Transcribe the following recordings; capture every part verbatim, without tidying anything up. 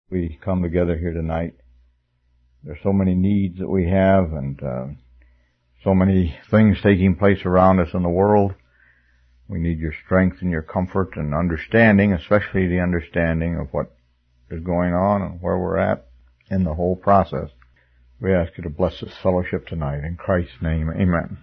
We come together here tonight. There's so many needs that we have, and uh, so many things taking place around us in the world. We need your strength and your comfort and understanding, especially the understanding of what is going on and where we're at in the whole process. We ask you to bless this fellowship tonight. In Christ's name, amen.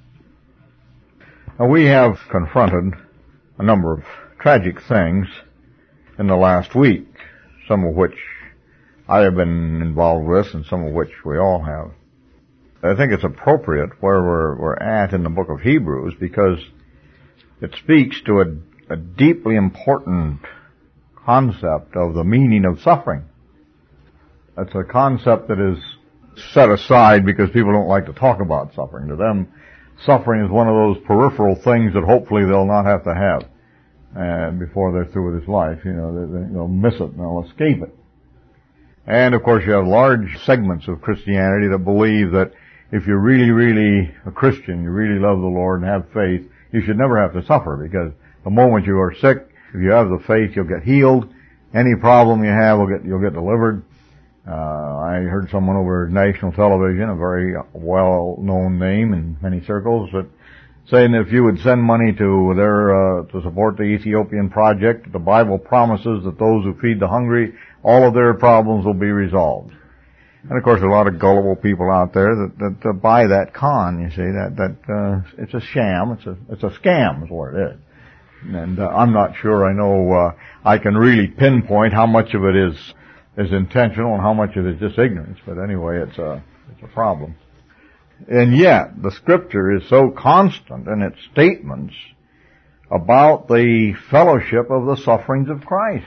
Now, we have confronted a number of tragic things in the last week, some of which I have been involved with and some of which we all have. I think it's appropriate where we're, we're at in the book of Hebrews because it speaks to a, a deeply important concept of the meaning of suffering. It's a concept that is set aside because people don't like to talk about suffering. To them, suffering is one of those peripheral things that hopefully they'll not have to have uh, before they're through with this life. You know, they, they'll miss it and they'll escape it. And of course, you have large segments of Christianity that believe that if you're really, really a Christian, you really love the Lord and have faith, you should never have to suffer, because the moment you are sick, if you have the faith, you'll get healed. Any problem you have, will get, you'll get delivered. Uh, I heard someone over national television, a very well-known name in many circles, that saying that if you would send money to their, uh, to support the Ethiopian project, the Bible promises that those who feed the hungry, all of their problems will be resolved. And of course, a lot of gullible people out there that, that uh, buy that con. You see, that that uh, it's a sham. It's a it's a scam, is what it is. And uh, I'm not sure I know uh, I can really pinpoint how much of it is is intentional and how much of it is just ignorance. But anyway, it's a it's a problem. And yet, the Scripture is so constant in its statements about the fellowship of the sufferings of Christ.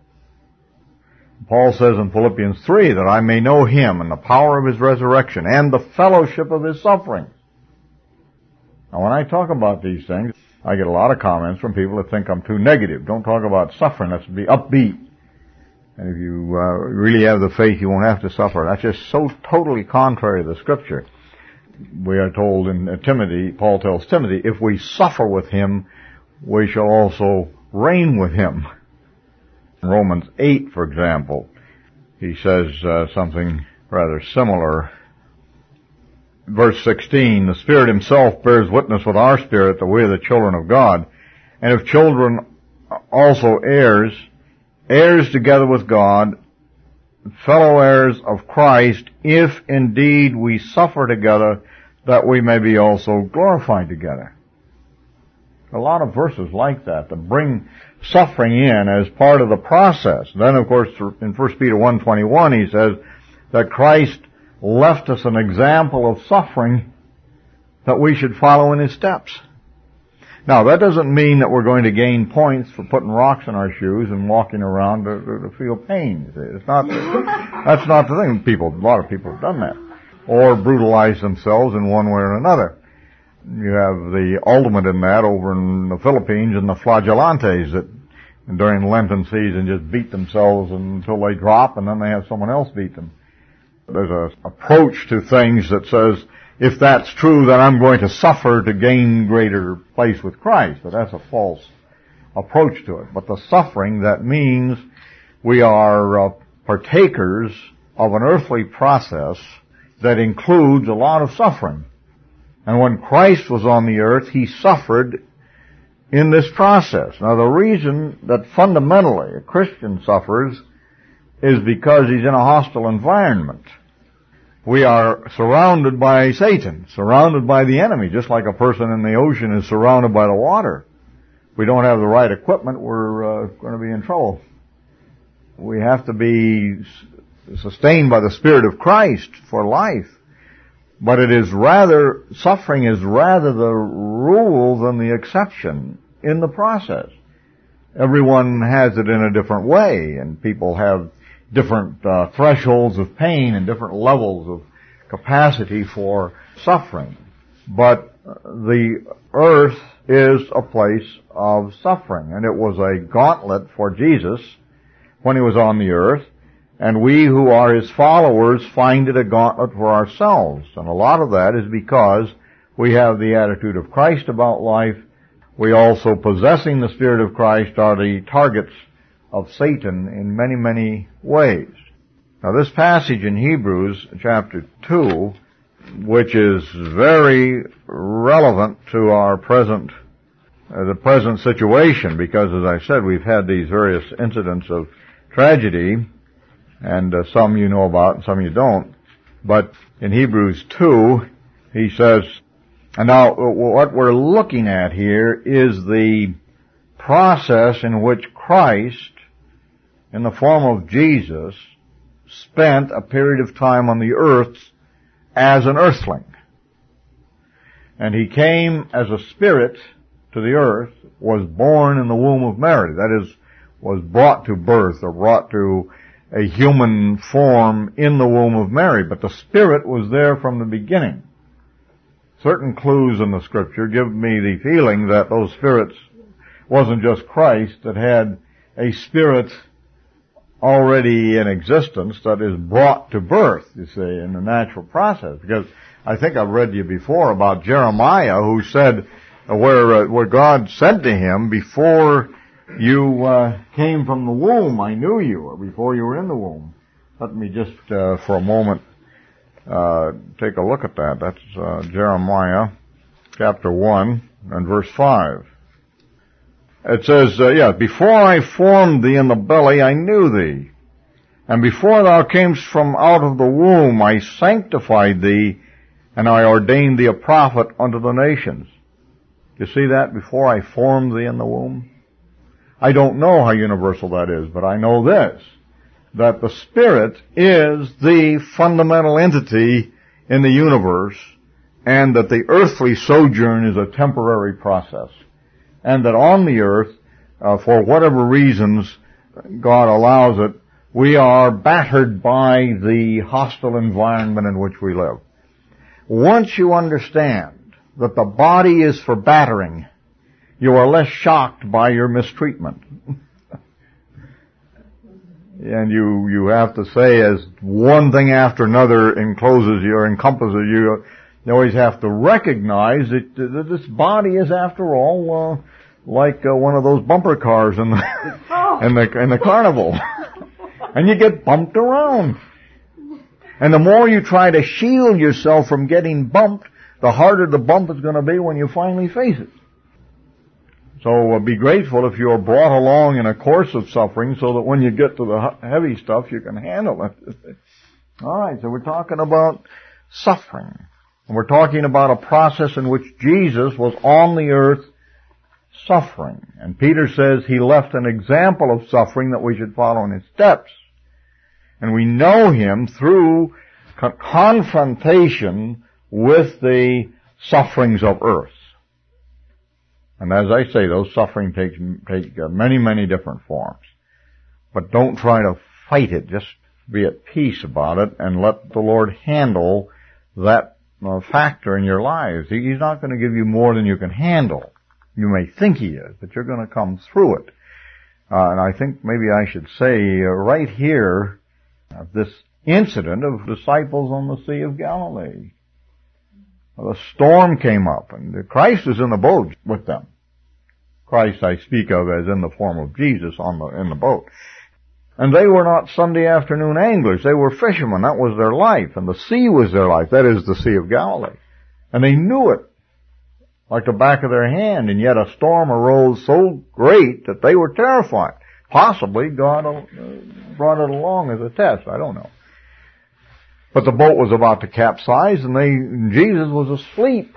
Paul says in Philippians three that I may know Him and the power of His resurrection and the fellowship of His sufferings. Now, when I talk about these things, I get a lot of comments from people that think I'm too negative. Don't talk about suffering. Let's be upbeat. And if you uh, really have the faith, you won't have to suffer. That's just so totally contrary to the Scripture. We are told in uh, Timothy, Paul tells Timothy, if we suffer with Him, we shall also reign with Him. In Romans eight, for example, he says uh, something rather similar. Verse sixteen, the Spirit Himself bears witness with our spirit that we are the children of God. And if children, also heirs, heirs together with God, fellow heirs of Christ, if indeed we suffer together, that we may be also glorified together. A lot of verses like that that bring suffering in as part of the process. Then, of course, in First Peter one twenty-one, he says that Christ left us an example of suffering that we should follow in His steps. Now, that doesn't mean that we're going to gain points for putting rocks in our shoes and walking around to, to, to feel pain. It's not, that's not the thing. People, a lot of people have done that. Or brutalize themselves in one way or another. You have the ultimate in that over in the Philippines and the flagellantes that during Lenten season just beat themselves until they drop and then they have someone else beat them. There's an approach to things that says, if that's true, then I'm going to suffer to gain greater place with Christ. But that's a false approach to it. But the suffering, that means we are uh, partakers of an earthly process that includes a lot of suffering. And when Christ was on the earth, He suffered in this process. Now, the reason that fundamentally a Christian suffers is because he's in a hostile environment. We are surrounded by Satan, surrounded by the enemy, just like a person in the ocean is surrounded by the water. If we don't have the right equipment, we're uh, going to be in trouble. We have to be sustained by the Spirit of Christ for life. But it is rather, suffering is rather the rule than the exception in the process. Everyone has it in a different way, and people have different uh, thresholds of pain and different levels of capacity for suffering. But the earth is a place of suffering, and it was a gauntlet for Jesus when He was on the earth. And we who are His followers find it a gauntlet for ourselves. And a lot of that is because we have the attitude of Christ about life. We also, possessing the Spirit of Christ, are the targets of Satan in many, many ways. Now this passage in Hebrews chapter two, which is very relevant to our present, uh, the present situation, because as I said, we've had these various incidents of tragedy, and uh, some you know about and some you don't. But in Hebrews two, he says, and now what we're looking at here is the process in which Christ, in the form of Jesus, spent a period of time on the earth as an earthling. And he came as a spirit to the earth, was born in the womb of Mary. That is, was brought to birth or brought to a human form in the womb of Mary. But the spirit was there from the beginning. Certain clues in the scripture give me the feeling that those spirits wasn't just Christ, that had a spirit already in existence that is brought to birth, you see, in the natural process. Because I think I've read to you before about Jeremiah, who said, uh, where uh, where God said to him, before you uh, came from the womb, I knew you, or before you were in the womb. Let me just, uh, for a moment, uh, take a look at that. That's uh, Jeremiah chapter one and verse five. It says, uh, yeah, before I formed thee in the belly, I knew thee. And before thou camest from out of the womb, I sanctified thee, and I ordained thee a prophet unto the nations. You see that? Before I formed thee in the womb? I don't know how universal that is, but I know this, that the Spirit is the fundamental entity in the universe, and that the earthly sojourn is a temporary process. And that on the earth, uh, for whatever reasons God allows it, we are battered by the hostile environment in which we live. Once you understand that the body is for battering, you are less shocked by your mistreatment. And you, you have to say, as one thing after another encloses you or encompasses you, you always have to recognize that, that this body is, after all, uh, like uh, one of those bumper cars in the, in the, in the carnival. And you get bumped around. And the more you try to shield yourself from getting bumped, the harder the bump is going to be when you finally face it. So uh, be grateful if you're brought along in a course of suffering so that when you get to the heavy stuff, you can handle it. All right, so we're talking about suffering. And we're talking about a process in which Jesus was on the earth suffering. And Peter says he left an example of suffering that we should follow in his steps. And we know him through co- confrontation with the sufferings of earth. And as I say, those suffering takes take uh, many, many different forms. But don't try to fight it. Just be at peace about it and let the Lord handle that uh, factor in your lives. He, he's not going to give you more than you can handle. You may think he is, but you're going to come through it. Uh, and I think maybe I should say uh, right here, uh, this incident of disciples on the Sea of Galilee. Well, a storm came up, and Christ is in the boat with them. Christ I speak of as in the form of Jesus on the, in the boat. And they were not Sunday afternoon anglers. They were fishermen. That was their life. And the sea was their life. That is the Sea of Galilee. And they knew it like the back of their hand. And yet a storm arose so great that they were terrified. Possibly God brought it along as a test. I don't know. But the boat was about to capsize, and they, Jesus was asleep.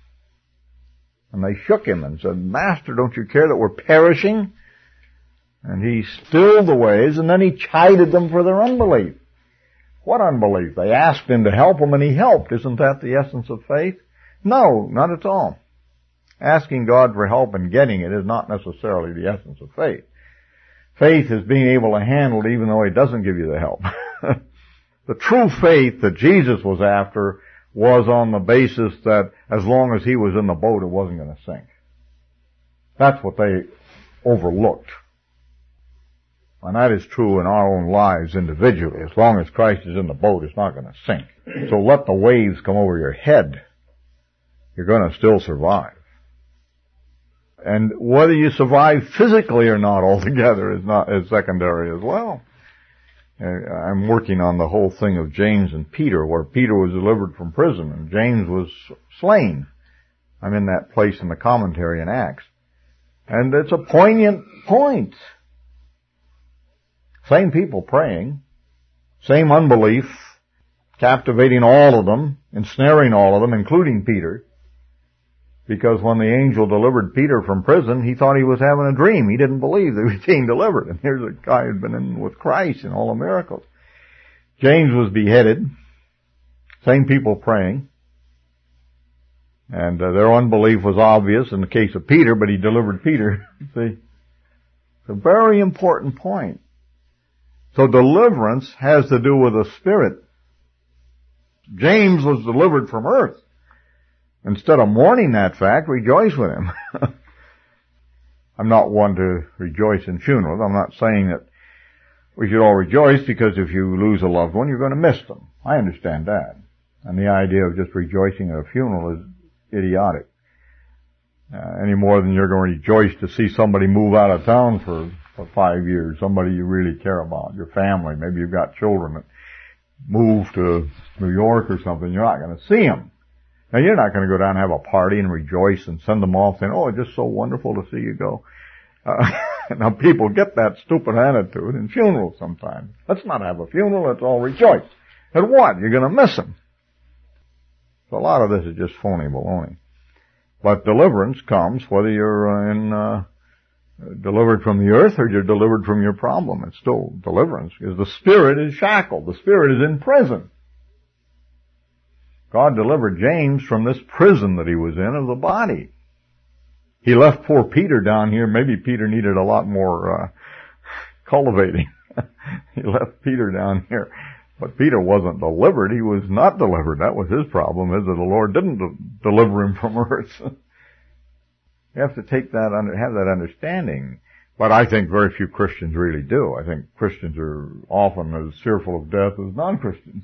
And they shook him and said, Master, don't you care that we're perishing? And he stilled the waves, and then he chided them for their unbelief. What unbelief? They asked him to help them, and he helped. Isn't that the essence of faith? No, not at all. Asking God for help and getting it is not necessarily the essence of faith. Faith is being able to handle it even though he doesn't give you the help. The true faith that Jesus was after was on the basis that as long as he was in the boat, it wasn't going to sink. That's what they overlooked. And that is true in our own lives individually. As long as Christ is in the boat, it's not going to sink. So let the waves come over your head. You're going to still survive. And whether you survive physically or not altogether is not is secondary as well. I'm working on the whole thing of James and Peter, where Peter was delivered from prison and James was slain. I'm in that place in the commentary in Acts. And it's a poignant point. Same people praying, same unbelief, captivating all of them, ensnaring all of them, including Peter. Because when the angel delivered Peter from prison, he thought he was having a dream. He didn't believe that he was being delivered. And here's a guy who'd been in with Christ and all the miracles. James was beheaded. Same people praying. And uh, their unbelief was obvious in the case of Peter, but he delivered Peter. See? It's a very important point. So deliverance has to do with the Spirit. James was delivered from earth. Instead of mourning that fact, rejoice with him. I'm not one to rejoice in funerals. I'm not saying that we should all rejoice, because if you lose a loved one, you're going to miss them. I understand that. And the idea of just rejoicing at a funeral is idiotic. Uh, any more than you're going to rejoice to see somebody move out of town for, for five years, somebody you really care about, your family. Maybe you've got children that move to New York or something. You're not going to see them. Now, you're not going to go down and have a party and rejoice and send them off saying, oh, it's just so wonderful to see you go. Uh, now, people get that stupid attitude in funerals sometimes. Let's not have a funeral. Let's all rejoice. And what? You're going to miss them. So a lot of this is just phony baloney. But deliverance comes whether you're uh, in uh, delivered from the earth or you're delivered from your problem. It's still deliverance, because the spirit is shackled. The spirit is in prison. God delivered James from this prison that he was in of the body. He left poor Peter down here. Maybe Peter needed a lot more uh, cultivating. He left Peter down here. But Peter wasn't delivered. He was not delivered. That was his problem, is that the Lord didn't de- deliver him from earth. You have to take that under, have that understanding. But I think very few Christians really do. I think Christians are often as fearful of death as non-Christians.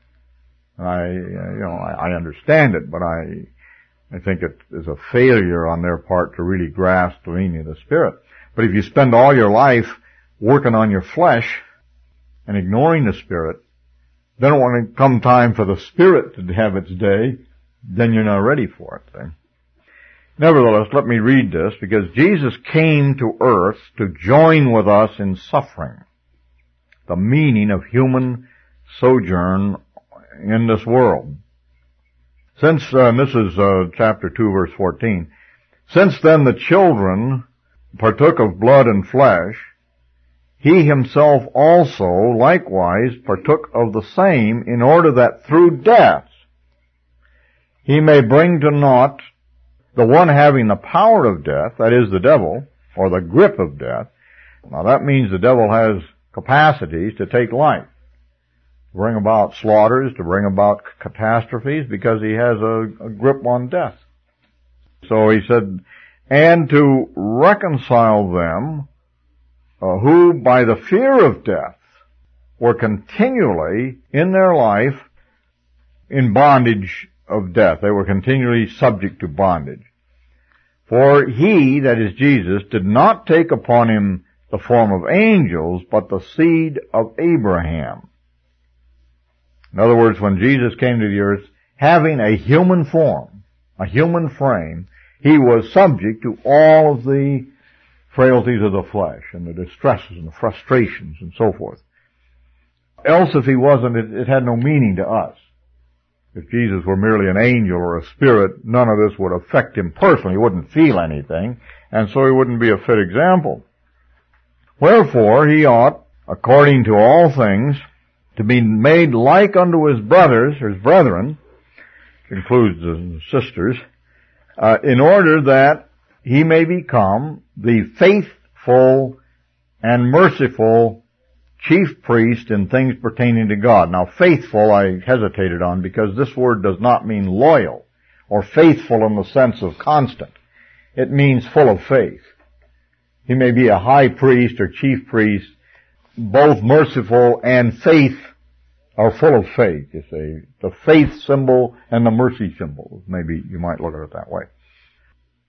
I, you know, I, I understand it, but I, I think it is a failure on their part to really grasp the meaning of the Spirit. But if you spend all your life working on your flesh and ignoring the Spirit, then when it come time for the Spirit to have its day, then you're not ready for it. See? Nevertheless, let me read this, because Jesus came to earth to join with us in suffering. The meaning of human sojourn in this world. Since, uh, and this is uh, chapter two, verse fourteen, since then the children partook of blood and flesh, he himself also likewise partook of the same, in order that through death he may bring to naught the one having the power of death, that is the devil, or the grip of death. Now that means the devil has capacities to take life, to bring about slaughters, to bring about catastrophes, because he has a, a grip on death. So he said, and to reconcile them uh, who by the fear of death were continually in their life in bondage of death. They were continually subject to bondage. For he, that is Jesus, did not take upon him the form of angels, but the seed of Abraham. In other words, when Jesus came to the earth, having a human form, a human frame, he was subject to all of the frailties of the flesh and the distresses and the frustrations and so forth. Else, if he wasn't, it, it had no meaning to us. If Jesus were merely an angel or a spirit, none of this would affect him personally. He wouldn't feel anything, and so he wouldn't be a fit example. Wherefore he ought, according to all things, to be made like unto his brothers, or his brethren, which includes the sisters, uh, in order that he may become the faithful and merciful chief priest in things pertaining to God. Now, faithful I hesitated on, because this word does not mean loyal or faithful in the sense of constant. It means full of faith. He may be a high priest or chief priest, both merciful and faith, are full of faith, you see. The faith symbol and the mercy symbol. Maybe you might look at it that way.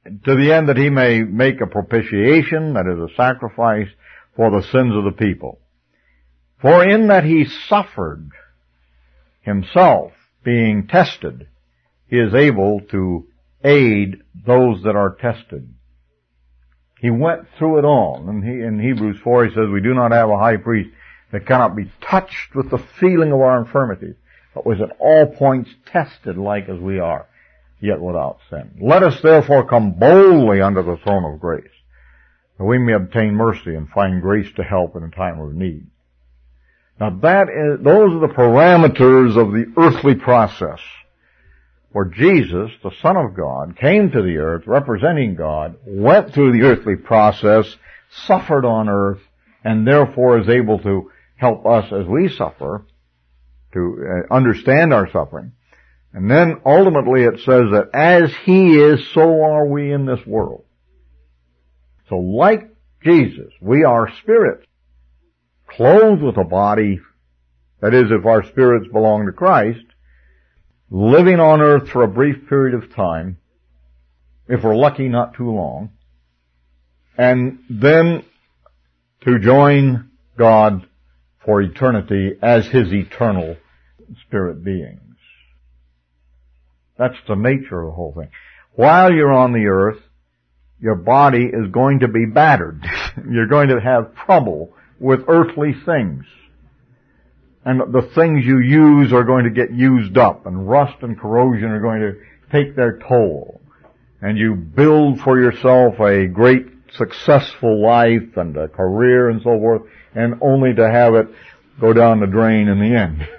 to the end that he may make a propitiation, that is a sacrifice, for the sins of the people. For in that he suffered himself, being tested, he is able to aid those that are tested. He went through it all. And he, in Hebrews four he says, we do not have a high priest that cannot be touched with the feeling of our infirmities, but was at all points tested like as we are, yet without sin. Let us therefore come boldly under the throne of grace, that we may obtain mercy and find grace to help in a time of need. Now that is, those are the parameters of the earthly process, where Jesus, the Son of God, came to the earth representing God, went through the earthly process, suffered on earth, and therefore is able to help us as we suffer, to uh, understand our suffering. And then ultimately it says that as He is, so are we in this world. So like Jesus, we are spirits, clothed with a body, that is, if our spirits belong to Christ, living on earth for a brief period of time, if we're lucky, not too long, and then to join God for eternity as His eternal spirit beings. That's the nature of the whole thing. While you're on the earth, your body is going to be battered. You're going to have trouble with earthly things. And the things you use are going to get used up, and rust and corrosion are going to take their toll. And you build for yourself a great successful life and a career and so forth, and only to have it go down the drain in the end.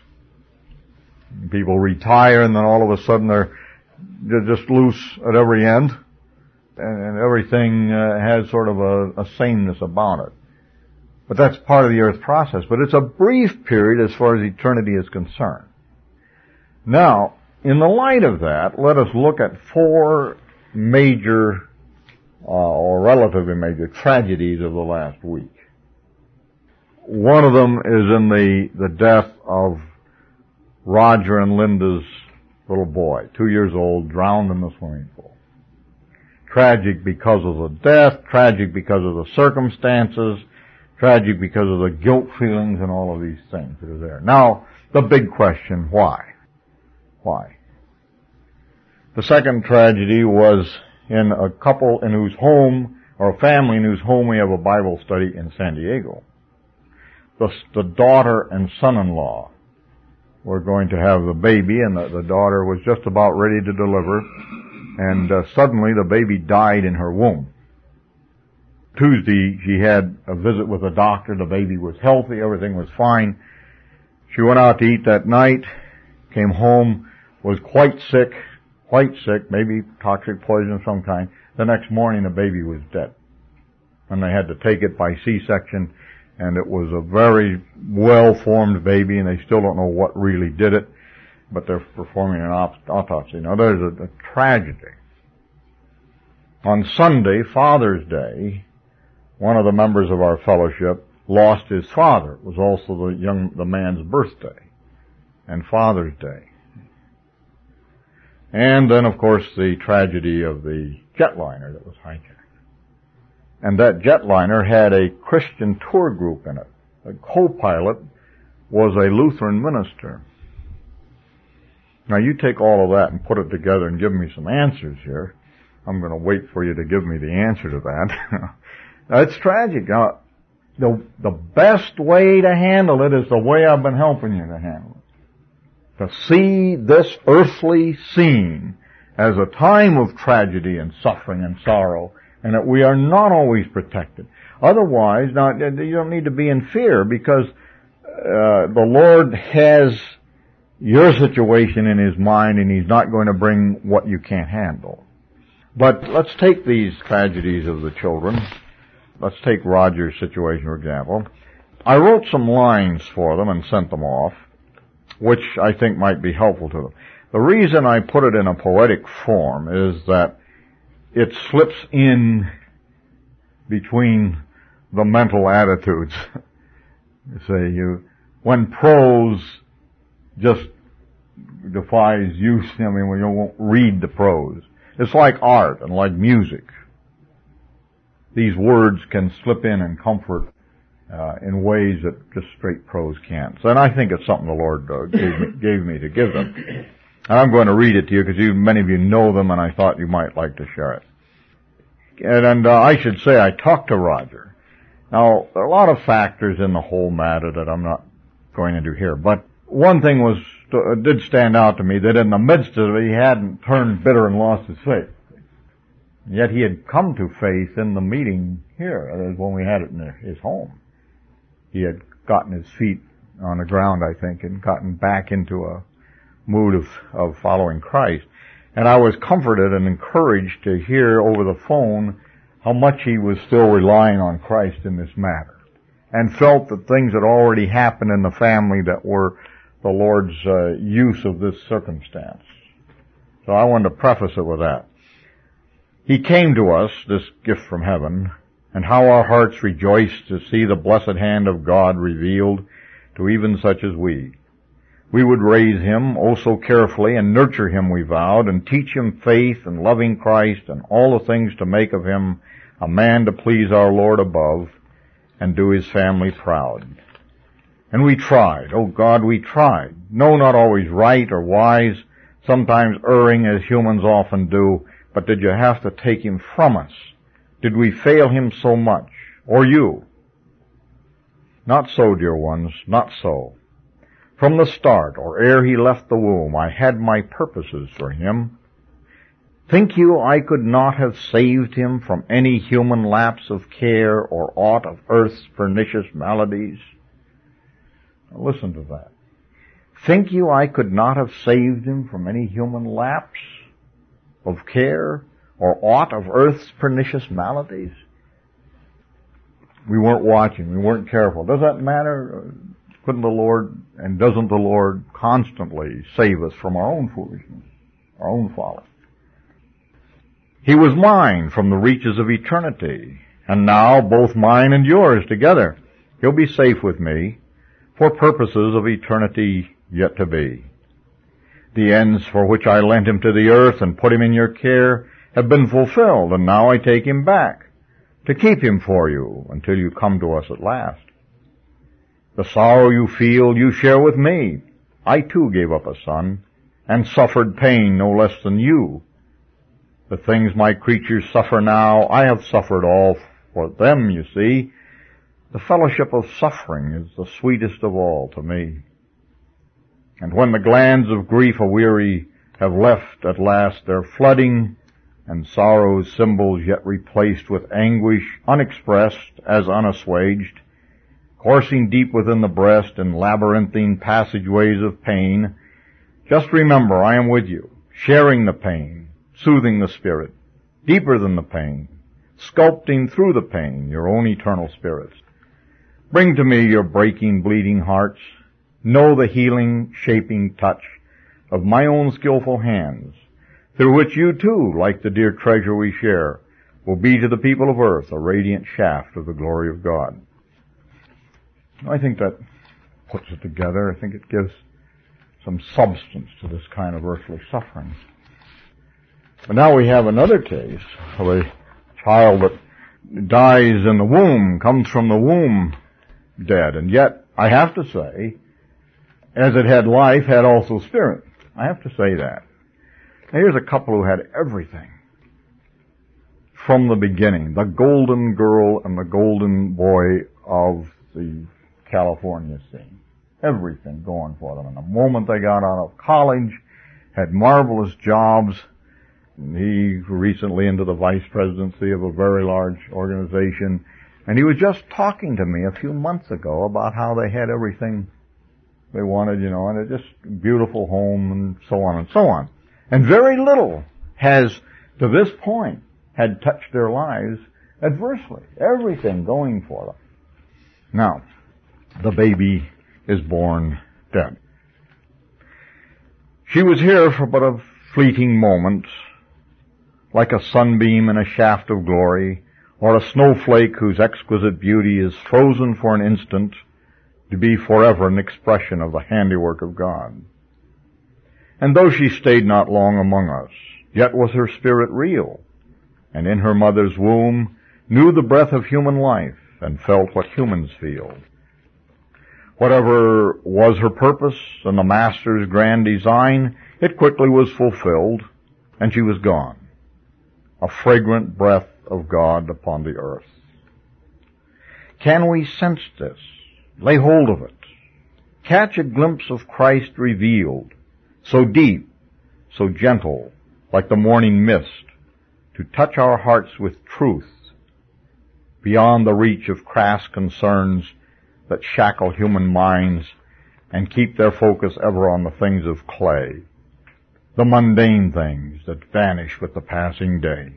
People retire, and then all of a sudden they're, they're just loose at every end, and, and everything uh, has sort of a, a sameness about it. But that's part of the earth process. But it's a brief period as far as eternity is concerned. Now, in the light of that, let us look at four major, uh, or relatively major tragedies of the last week. One of them is in the, the death of Roger and Linda's little boy, two years old, drowned in the swimming pool. Tragic because of the death, tragic because of the circumstances, tragic because of the guilt feelings and all of these things that are there. Now, the big question, why? Why? The second tragedy was in a couple in whose home, or a family in whose home we have a Bible study in San Diego. The, the daughter and son-in-law were going to have the baby, and the, the daughter was just about ready to deliver, and uh, suddenly the baby died in her womb. Tuesday, she had a visit with a doctor. The baby was healthy. Everything was fine. She went out to eat that night, came home, was quite sick, quite sick, maybe toxic poison of some kind. The next morning, the baby was dead. And they had to take it by C-section, and it was a very well-formed baby, and they still don't know what really did it, but they're performing an autopsy. Now, there's a, a tragedy. On Sunday, Father's Day, one of the members of our fellowship lost his father. It was also the young, the man's birthday and Father's Day. And then, of course, the tragedy of the jetliner that was hijacked. And that jetliner had a Christian tour group in it. The co-pilot was a Lutheran minister. Now, you take all of that and put it together and give me some answers here. I'm going to wait for you to give me the answer to that. It's tragic. Now, the, the best way to handle it is the way I've been helping you to handle it. To see this earthly scene as a time of tragedy and suffering and sorrow, and that we are not always protected. Otherwise, now, you don't need to be in fear, because uh, the Lord has your situation in His mind, and He's not going to bring what you can't handle. But let's take these tragedies of the children. Let's take Roger's situation, for example. I wrote some lines for them and sent them off, which I think might be helpful to them. The reason I put it in a poetic form is that it slips in between the mental attitudes. You say, you, when prose just defies use, I mean, when you won't read the prose. It's like art and like music. These words can slip in and comfort uh, in ways that just straight prose can't. So, and I think it's something the Lord uh, gave, me, gave me to give them. And I'm going to read it to you because you, many of you know them, and I thought you might like to share it. And, and uh, I should say I talked to Roger. Now, there are a lot of factors in the whole matter that I'm not going to do here, but one thing was uh, did stand out to me, that in the midst of it, he hadn't turned bitter and lost his faith. Yet he had come to faith in the meeting here, when we had it in his home. He had gotten his feet on the ground, I think, and gotten back into a mood of, of following Christ. And I was comforted and encouraged to hear over the phone how much he was still relying on Christ in this matter, and felt that things had already happened in the family that were the Lord's uh, use of this circumstance. So I wanted to preface it with that. He came to us, this gift from heaven, and how our hearts rejoiced to see the blessed hand of God revealed to even such as we. We would raise him, oh so carefully, and nurture him, we vowed, and teach him faith and loving Christ and all the things to make of him a man to please our Lord above and do his family proud. And we tried, oh God, we tried. No, not always right or wise, sometimes erring as humans often do, but did you have to take him from us? Did we fail him so much? Or you? Not so, dear ones, not so. From the start, or ere he left the womb, I had my purposes for him. Think you I could not have saved him from any human lapse of care or aught of earth's pernicious maladies? Now listen to that. Think you I could not have saved him from any human lapse of care or aught of earth's pernicious maladies? We weren't watching. We weren't careful. Does that matter? Couldn't the Lord, and doesn't the Lord constantly save us from our own foolishness, our own folly? He was mine from the reaches of eternity, and now both mine and yours together. He'll be safe with me for purposes of eternity yet to be. The ends for which I lent him to the earth and put him in your care have been fulfilled, and now I take him back to keep him for you until you come to us at last. The sorrow you feel, you share with me. I too gave up a son, and suffered pain no less than you. The things my creatures suffer now, I have suffered all for them, you see. The fellowship of suffering is the sweetest of all to me. And when the glands of grief aweary have left at last their flooding, and sorrow's symbols yet replaced with anguish unexpressed as unassuaged, coursing deep within the breast in labyrinthine passageways of pain, just remember I am with you, sharing the pain, soothing the spirit, deeper than the pain, sculpting through the pain your own eternal spirits. Bring to me your breaking, bleeding hearts. Know the healing, shaping touch of my own skillful hands, through which you too, like the dear treasure we share, will be to the people of earth a radiant shaft of the glory of God. I think that puts it together. I think it gives some substance to this kind of earthly suffering. But now we have another case of a child that dies in the womb, comes from the womb dead, and yet, I have to say, as it had life, had also spirit. I have to say that. Now here's a couple who had everything from the beginning. The golden girl and the golden boy of the California scene. Everything going for them. And the moment they got out of college, had marvelous jobs. And he recently into the vice presidency of a very large organization. And he was just talking to me a few months ago about how they had everything they wanted, you know, and a just beautiful home and so on and so on. And very little has, to this point, had touched their lives adversely. Everything going for them. Now, the baby is born dead. She was here for but a fleeting moment, like a sunbeam in a shaft of glory, or a snowflake whose exquisite beauty is frozen for an instant to be forever an expression of the handiwork of God. And though she stayed not long among us, Yet was her spirit real, and in her mother's womb knew the breath of human life, and felt what humans feel. Whatever was her purpose and the Master's grand design, it quickly was fulfilled, and she was gone, a fragrant breath of God upon the earth. Can we sense this? Lay hold of it. Catch a glimpse of Christ revealed, so deep, so gentle, like the morning mist, to touch our hearts with truth, beyond the reach of crass concerns that shackle human minds and keep their focus ever on the things of clay, the mundane things that vanish with the passing day.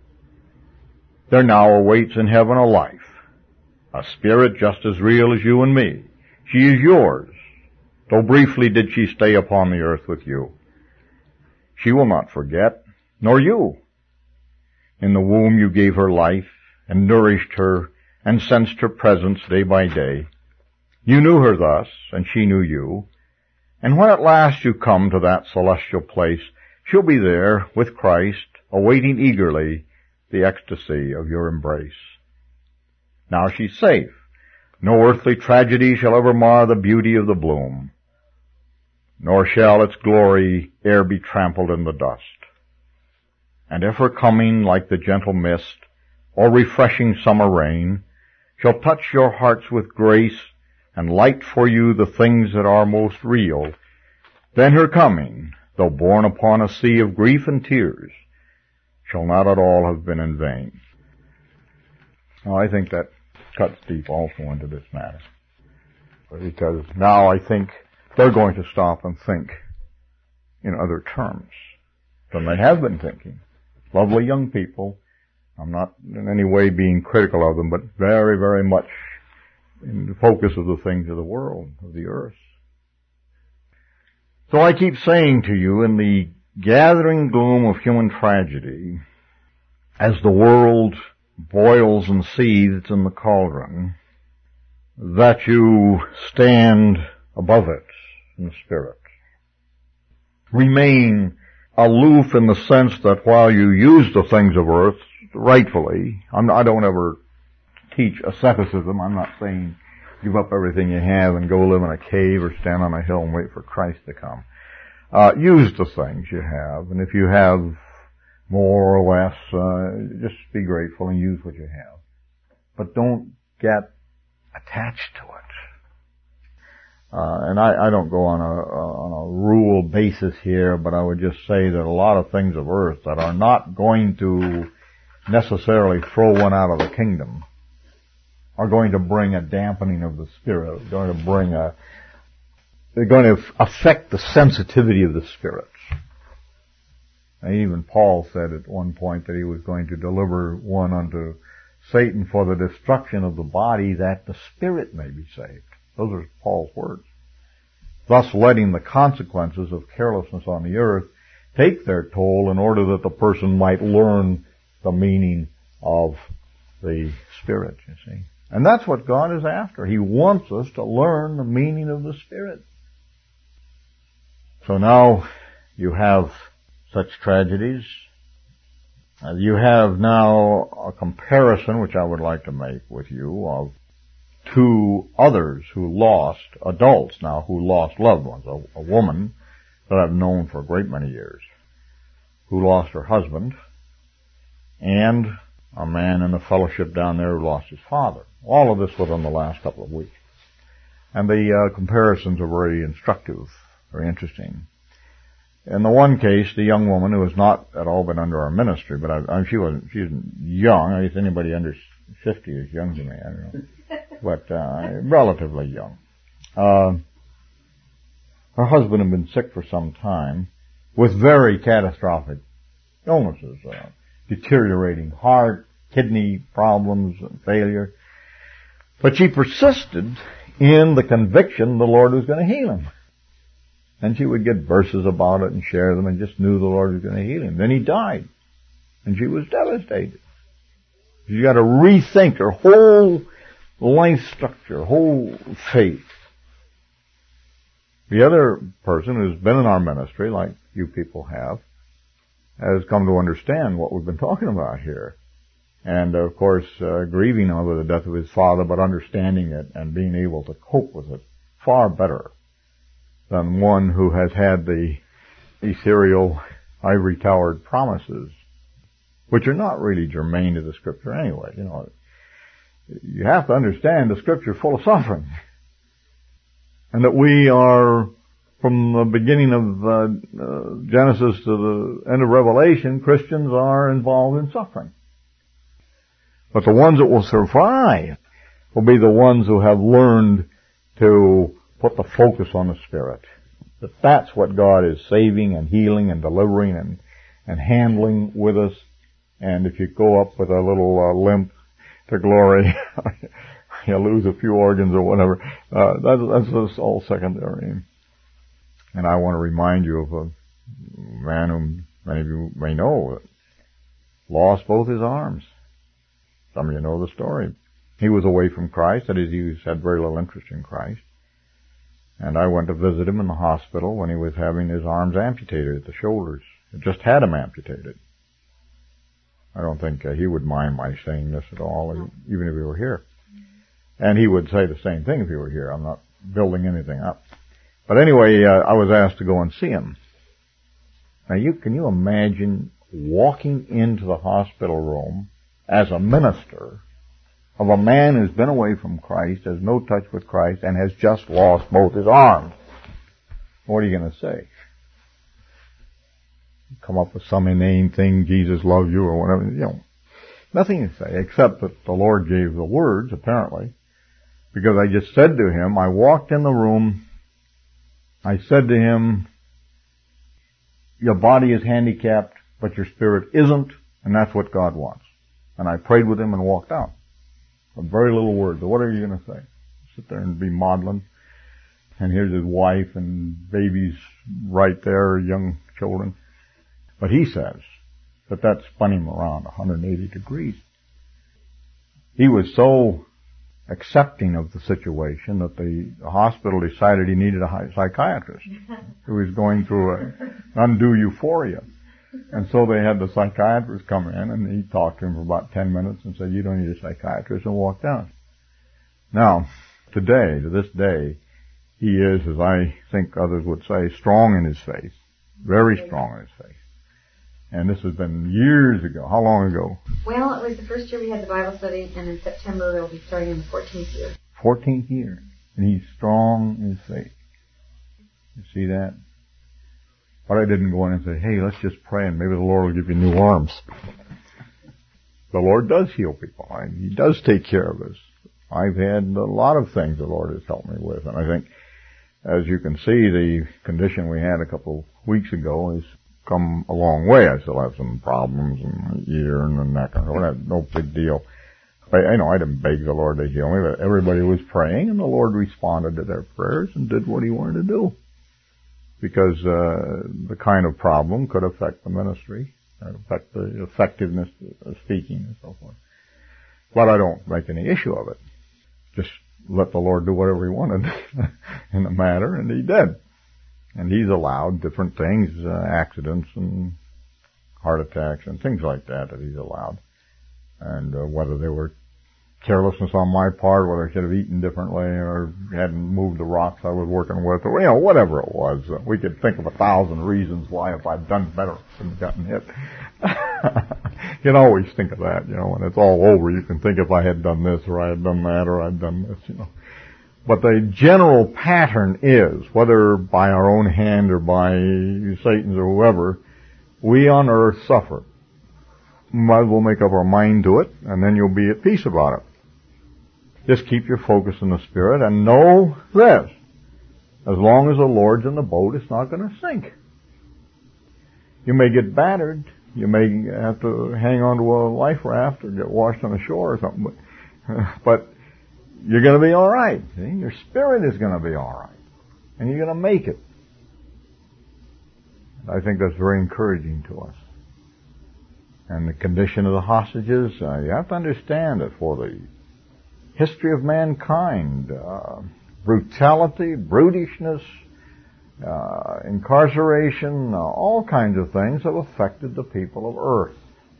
There now awaits in heaven a life, a spirit just as real as you and me. She is yours, though briefly did she stay upon the earth with you. She will not forget, nor you. In the womb you gave her life, and nourished her, and sensed her presence day by day. You knew her thus, and she knew you. And when at last you come to that celestial place, she'll be there with Christ, awaiting eagerly the ecstasy of your embrace. Now she's safe. No earthly tragedy shall ever mar the beauty of the bloom, nor shall its glory e'er be trampled in the dust. And if her coming, like the gentle mist, or refreshing summer rain, shall touch your hearts with grace, and light for you the things that are most real, then her coming, though borne upon a sea of grief and tears, shall not at all have been in vain. Now, I think that cuts deep also into this matter, because now I think they're going to stop and think in other terms than they have been thinking. Lovely young people. I'm not in any way being critical of them, but very, very much in the focus of the things of the world, of the earth. So I keep saying to you, in the gathering gloom of human tragedy, as the world boils and seethes in the cauldron, that you stand above it in spirit. Remain aloof in the sense that while you use the things of earth rightfully, I'm, I don't ever teach asceticism. I'm not saying give up everything you have and go live in a cave or stand on a hill and wait for Christ to come. Uh, use the things you have, and if you have more or less, uh, just be grateful and use what you have. But don't get attached to it. Uh, and I, I don't go on a, on a rule basis here, but I would just say that a lot of things of earth that are not going to necessarily throw one out of the kingdom are going to bring a dampening of the spirit, going to bring a, they're going to affect the sensitivity of the spirits. And even Paul said at one point that he was going to deliver one unto Satan for the destruction of the body, that the spirit may be saved. Those are Paul's words. Thus letting the consequences of carelessness on the earth take their toll in order that the person might learn the meaning of the Spirit, you see. And that's what God is after. He wants us to learn the meaning of the Spirit. So now you have such tragedies. Uh, you have now a comparison, which I would like to make with you, of two others who lost, adults now, who lost loved ones. A, a woman that I've known for a great many years, who lost her husband, and a man in the fellowship down there who lost his father. All of this within the last couple of weeks. And the uh, comparisons are very instructive, very interesting. In the one case, the young woman who has not at all been under our ministry, but I, I, she wasn't, she's young. I guess anybody under fifty is young to me, I don't know. But uh, relatively young. Uh, her husband had been sick for some time with very catastrophic illnesses, uh, deteriorating heart, kidney problems, and failure. But she persisted in the conviction the Lord was going to heal him. And she would get verses about it and share them and just knew the Lord was going to heal him. Then he died. And she was devastated. She got to rethink her whole life structure, whole faith. The other person who's been in our ministry, like you people have, has come to understand what we've been talking about here. And of course, uh, grieving over the death of his father, but understanding it and being able to cope with it far better than one who has had the ethereal, ivory-towered promises, which are not really germane to the Scripture anyway. You know, you have to understand the Scripture is full of suffering, and that we are, from the beginning of uh, uh, Genesis to the end of Revelation, Christians are involved in suffering. But the ones that will survive will be the ones who have learned to put the focus on the Spirit. That that's what God is saving and healing and delivering and, and handling with us. And if you go up with a little uh, limp to glory, you lose a few organs or whatever, uh, that, that's just all secondary. And I want to remind you of a man whom many of you may know that lost both his arms. Some of you know the story. He was away from Christ, that is, he had very little interest in Christ. And I went to visit him in the hospital when he was having his arms amputated at the shoulders. It just had him amputated. I don't think uh, he would mind my saying this at all, even if he were here. And he would say the same thing if he were here. I'm not building anything up. But anyway, uh, I was asked to go and see him. Now, you can you imagine walking into the hospital room as a minister of a man who's been away from Christ, has no touch with Christ, and has just lost both his arms? What are you going to say? Come up with some inane thing, Jesus loves you, or whatever. You know, nothing to say, except that the Lord gave the words, apparently, because I just said to him, I walked in the room, I said to him, your body is handicapped, but your spirit isn't, and that's what God wants. And I prayed with him and walked out. A very little word. But what are you going to say? Sit there and be maudlin. And here's his wife and babies right there, young children. But he says that that spun him around one hundred eighty degrees. He was so accepting of the situation that the hospital decided he needed a psychiatrist who was going through an undue euphoria. And so they had the psychiatrist come in, and he talked to him for about ten minutes and said, you don't need a psychiatrist, and walked out. Now, today, to this day, he is, as I think others would say, strong in his faith. Very strong in his faith. And this has been years ago. How long ago? Well, it was the first year we had the Bible study, and in September it'll be starting in the fourteenth year. fourteenth year. And he's strong in his faith. You see that? But I didn't go in and say, hey, let's just pray and maybe the Lord will give you new arms. The Lord does heal people. He does take care of us. I've had a lot of things the Lord has helped me with. And I think, as you can see, the condition we had a couple of weeks ago has come a long way. I still have some problems in my ear and the neck. And no big deal. I, I know I didn't beg the Lord to heal me, but everybody was praying, and the Lord responded to their prayers and did what he wanted to do. Because uh, the kind of problem could affect the ministry, affect the effectiveness of speaking and so forth. But I don't make any issue of it. Just let the Lord do whatever he wanted in the matter, and he did. And he's allowed different things, uh, accidents and heart attacks and things like that that he's allowed. And uh, whether they were carelessness on my part, whether I should have eaten differently or hadn't moved the rocks I was working with, or, you know, whatever it was. Uh, we could think of a thousand reasons why if I'd done better I couldn't have gotten hit. You can always think of that, you know, when it's all over. You can think if I had done this or I had done that or I'd done this, you know. But the general pattern is, whether by our own hand or by Satan's or whoever, we on earth suffer. Might as well make up our mind to it, and then you'll be at peace about it. Just keep your focus in the Spirit and know this. As long as the Lord's in the boat, it's not going to sink. You may get battered. You may have to hang on to a life raft or get washed on the shore or something. But, but you're going to be all right. See? Your spirit is going to be all right. And you're going to make it. I think that's very encouraging to us. And the condition of the hostages, uh, you have to understand that for the history of mankind, uh, brutality, brutishness, uh, incarceration, uh, all kinds of things have affected the people of Earth.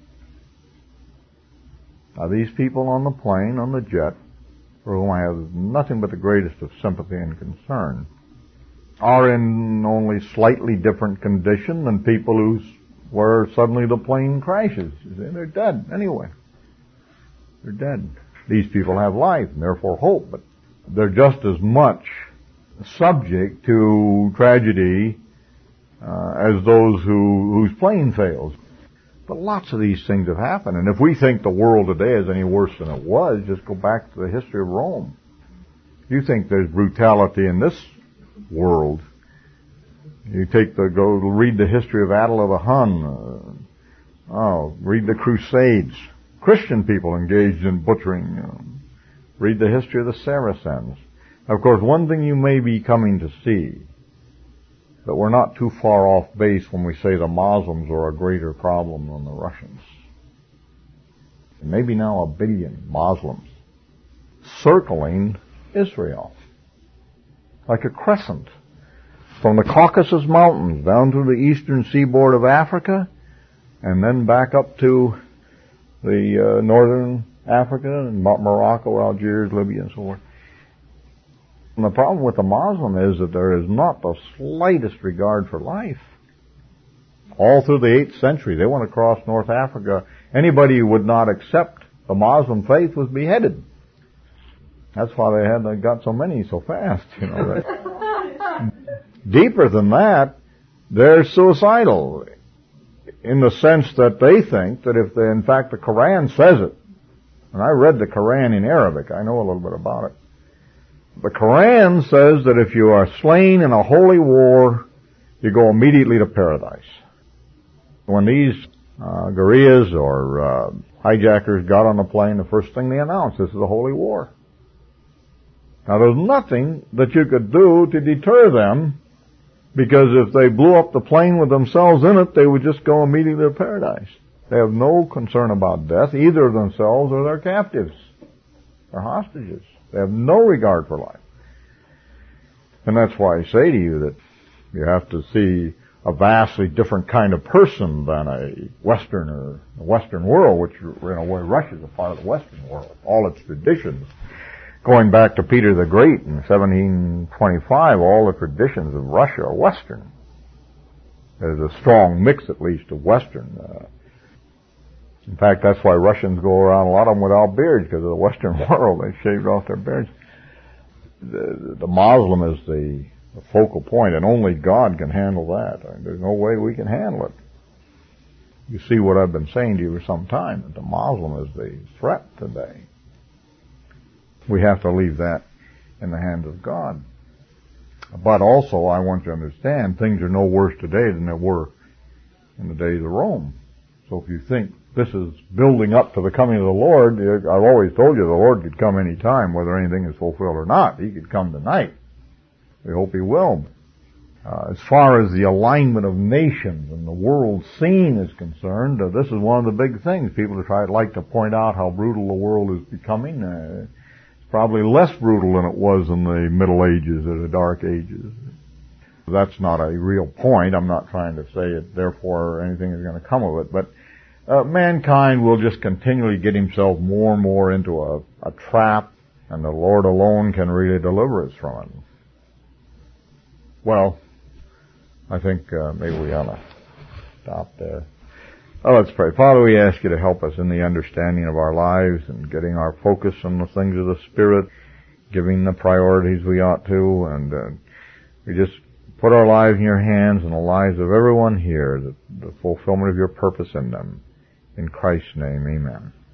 Now, these people on the plane, on the jet, for whom I have nothing but the greatest of sympathy and concern, are in only slightly different condition than people who's where suddenly the plane crashes. They're dead anyway. They're dead. These people have life and therefore hope, but they're just as much subject to tragedy uh, as those who whose plane fails. But lots of these things have happened, and if we think the world today is any worse than it was, just go back to the history of Rome. If you think there's brutality in this world, you take the go read the history of Attila the Hun. Uh, oh, read the Crusades. Christian people engaged in butchering. Uh, read the history of the Saracens. Of course, one thing you may be coming to see, that we're not too far off base when we say the Muslims are a greater problem than the Russians. Maybe now a billion Muslims circling Israel like a crescent from the Caucasus Mountains down to the eastern seaboard of Africa and then back up to the uh, northern Africa and Morocco, Algiers, Libya, and so forth. And the problem with the Muslim is that there is not the slightest regard for life. All through the eighth century, they went across North Africa. Anybody who would not accept the Muslim faith was beheaded. That's why they had they got so many so fast, you know. Right? Deeper than that, they're suicidal in the sense that they think that if they, in fact, the Quran says it, and I read the Quran in Arabic, I know a little bit about it. The Quran says that if you are slain in a holy war, you go immediately to paradise. When these uh, guerrillas or uh, hijackers got on the plane, the first thing they announced, this is a holy war. Now, there's nothing that you could do to deter them, because if they blew up the plane with themselves in it, they would just go immediately to paradise. They have no concern about death, either of themselves or their captives, their hostages. They have no regard for life. And that's why I say to you that you have to see a vastly different kind of person than a Westerner, the Western world, which, in a way, Russia is a part of the Western world, all its traditions. Going back to Peter the Great in seventeen twenty-five, all the traditions of Russia are Western. There's a strong mix, at least, of Western. Uh, in fact, that's why Russians go around, a lot of them without beards, because of the Western world. They shaved off their beards. The, the Muslim is the, the focal point, and only God can handle that. I mean, there's no way we can handle it. You see what I've been saying to you for some time, that the Muslim is the threat today. We have to leave that in the hands of God. But also, I want you to understand, things are no worse today than they were in the days of Rome. So if you think this is building up to the coming of the Lord, I've always told you the Lord could come any time, whether anything is fulfilled or not. He could come tonight. We hope He will. Uh, as far as the alignment of nations and the world scene is concerned, uh, this is one of the big things. People try like to point out how brutal the world is becoming. Uh, it's probably less brutal than it was in the Middle Ages or the Dark Ages. That's not a real point. I'm not trying to say it, therefore anything is going to come of it. But uh, mankind will just continually get himself more and more into a, a trap, and the Lord alone can really deliver us from it. Well, I think uh, maybe we ought to stop there. Oh, let's pray. Father, we ask you to help us in the understanding of our lives and getting our focus on the things of the Spirit, giving the priorities we ought to, and uh, we just put our lives in your hands and the lives of everyone here, the, the fulfillment of your purpose in them. In Christ's name, amen.